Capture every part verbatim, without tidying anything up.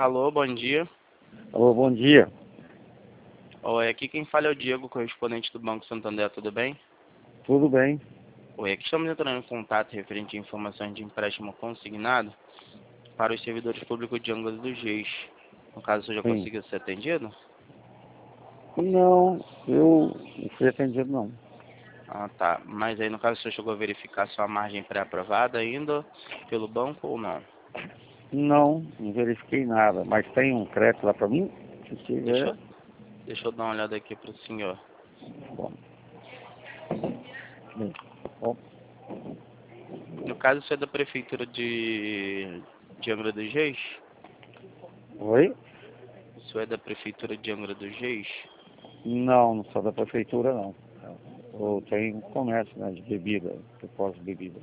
Alô, bom dia. Alô, bom dia. Oi, aqui quem fala é o Diego, correspondente do Banco Santander, tudo bem? Tudo bem? Oi, aqui estamos entrando em contato referente a informações de empréstimo consignado para os servidores públicos de Angra dos Reis. No caso, você já Sim. conseguiu ser atendido? Não, eu não fui atendido não. Ah, tá. Mas aí, no caso, você chegou a verificar sua margem pré-aprovada ainda pelo banco ou não? Não, não verifiquei nada, mas tem um crédito lá para mim? Se Deixa tiver, eu, deixa eu dar uma olhada aqui para o senhor. bom. Bem, bom, No caso, você é da prefeitura de, de Angra dos Reis? Oi? Você é da prefeitura de Angra dos Reis? Não, não sou da prefeitura não. Eu tenho um comércio, né, de bebida, depósito de bebida.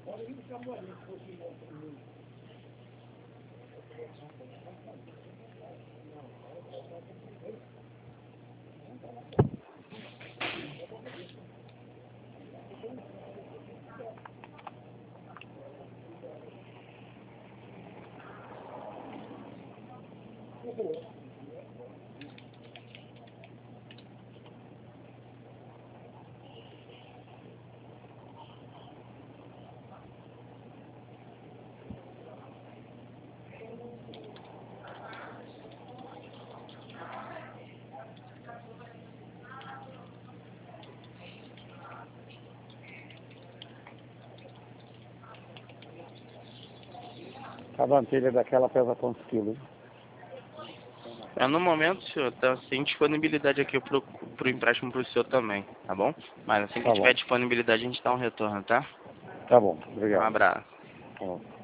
Cada antelha daquela pesa quantos quilos? É, no momento, senhor, tá sem disponibilidade aqui pro, pro empréstimo pro senhor também, tá bom? Mas assim que Tá tiver bom, disponibilidade, a gente dá um retorno, tá? tá bom, Um obrigado. abraço. Tá bom.